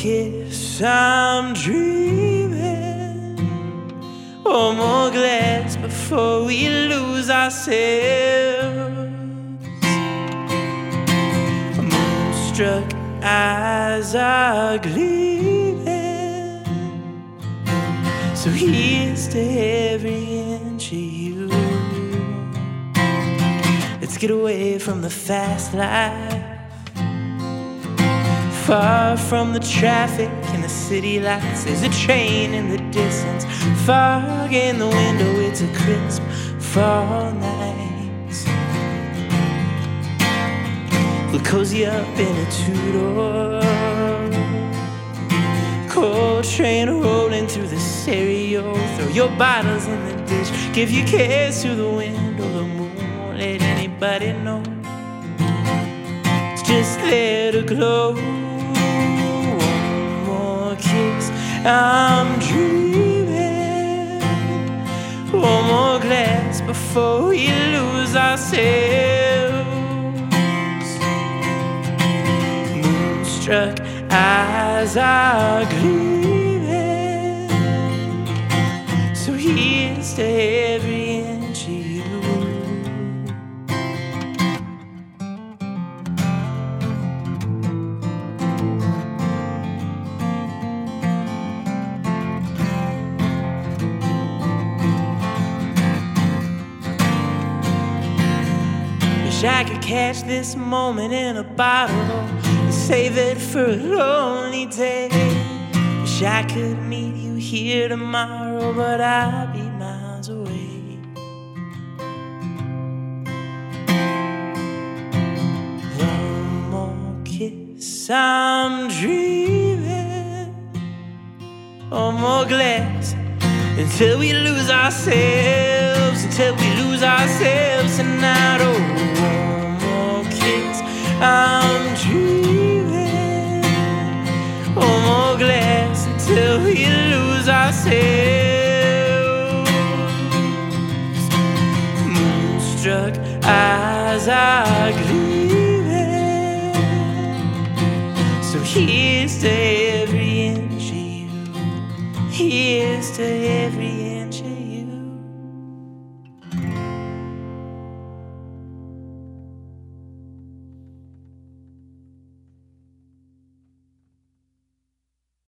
kiss, I'm dreaming. One more glance before we lose ourselves. Moonstruck eyes are gleaming. So here's to every inch of you. Let's get away from the fast life, far from the traffic and the city lights. There's a train in the distance, fog in the window. It's a crisp fall night. We'll cozy up in a two-door cold train rolling through the stereo. Throw your bottles in the dish, give your kiss to the wind or the moon. Won't let anybody know. It's just there to glow. One more kiss, I'm dreaming. One more glance before we lose ourselves. Moonstruck eyes are gleaming. So here's to every inch of you. Wish I could catch this moment in a bottle, save it for a lonely day. Wish I could meet you here tomorrow, but I'll be miles away. One more kiss, I'm dreaming. One more glass until we lose ourselves, until we lose ourselves tonight. Oh, one more kiss, I'm dreaming. One more glass until we lose ourselves. Moonstruck eyes are gleaming. So here's to every inch of you. Here's to every